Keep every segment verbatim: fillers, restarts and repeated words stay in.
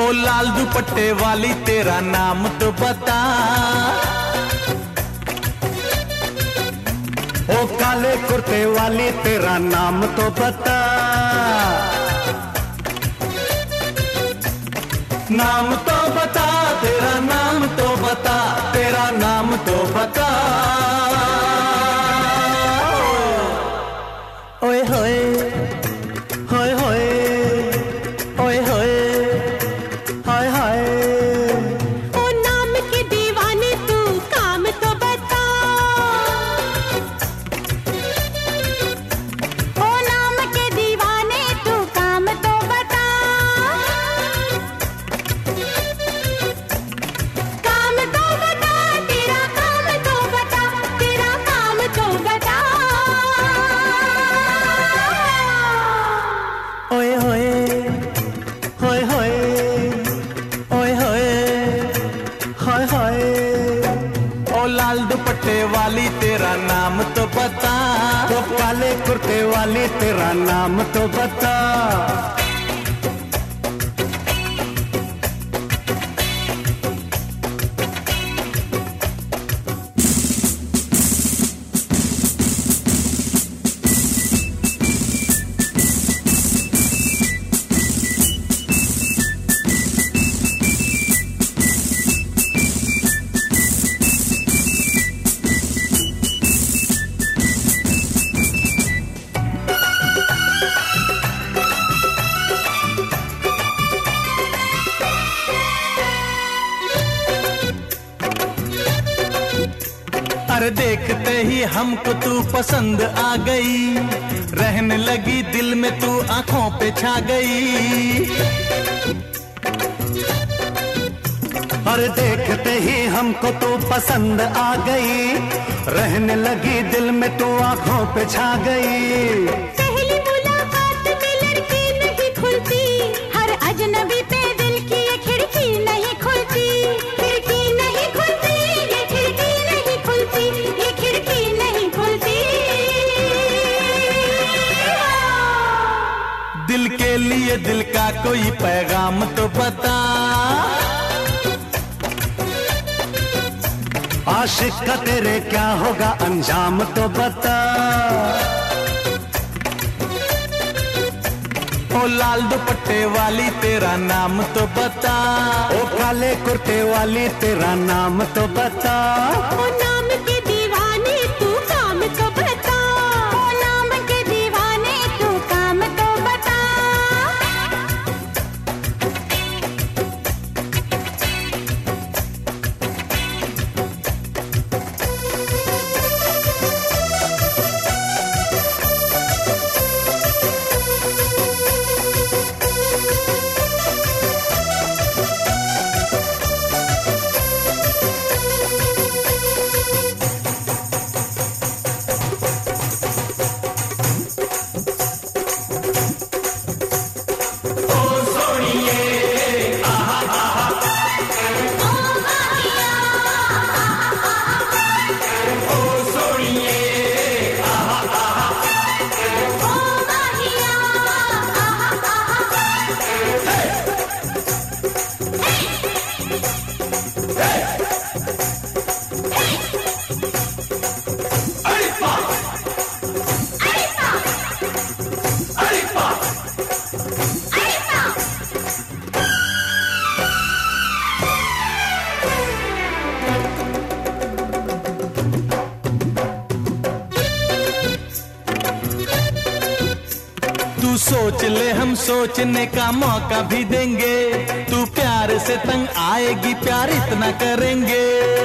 ओ लाल दुपट्टे वाली तेरा नाम तो बता। ओ काले कुर्ते वाली तेरा नाम तो बता। नाम तो बता, तेरा नाम तो बता, तेरा नाम तो बता। ओए होए होए होए ओए होए हाय हाय। ओ नाम के दीवाने तू काम तो बता। ओ नाम के दीवाने तू काम तो बता। काम तो बता, तेरा काम तो बता, तेरा काम तो बता। ओए होए होए होए ओए होए हाय हाय। ओ लाल दुपट्टे वाली तेरा नाम तो बता। ओ काले कुर्ते वाली तेरा नाम तो बता। अरे देखते ही हमको तू पसंद आ गई, रहने लगी दिल में तू आंखों पे छा गई। और देखते ही हमको तू पसंद आ गई, रहने लगी दिल में तू आंखों पे छा गई। पहली मुलाकात में लड़की नहीं खुलती, हर अजनबी पे दिल की ये खिड़की नहीं खुलती। खिड़की नहीं खुलती, ये खिड़की नहीं खुलती, ये खिड़की नहीं खुलती। दिल के लिए दिल का कोई पैगाम तो बता। आशिक का तेरे क्या होगा अंजाम तो बता। ओ लाल दुपट्टे वाली तेरा नाम तो बता। ओ काले कुर्ते वाली तेरा नाम तो बता। ओ नाम के दीवाने तू काम तो बता। ओ नाम के दीवाने तू काम तो बता। तू सोच ले हम सोचने का मौका भी देंगे, तू प्यार से तंग आएगी प्यार इतना करेंगे।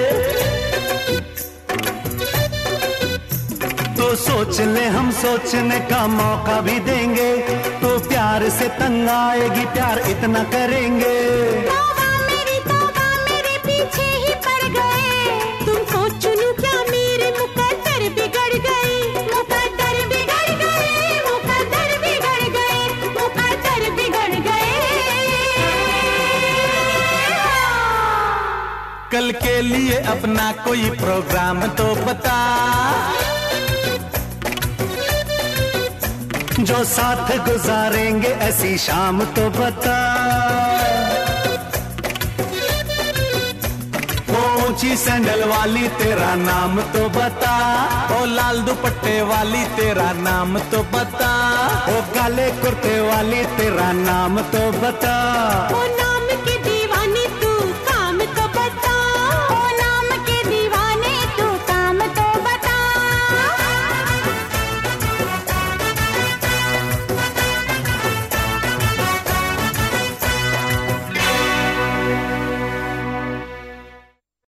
तो सोच ले हम सोचने का मौका भी देंगे, तो प्यार से तंग आएगी प्यार इतना करेंगे। तौबा मेरी तौबा मेरे पीछे ही पड़ गए, तुमको चुनूं क्या मेरे मुकद्दर बिगड़ गए। मुकद्दर बिगड़ गए, मुकद्दर बिगड़ गए, मुकद्दर बिगड़ गए। कल के लिए अपना कोई प्रोग्राम तो बता। जो साथ गुजारेंगे ऐसी शाम तो बता। ऊंची सैंडल वाली तेरा नाम तो बता। ओ लाल दुपट्टे वाली तेरा नाम तो बता। ओ काले कुर्ते वाली तेरा नाम तो बता। ओ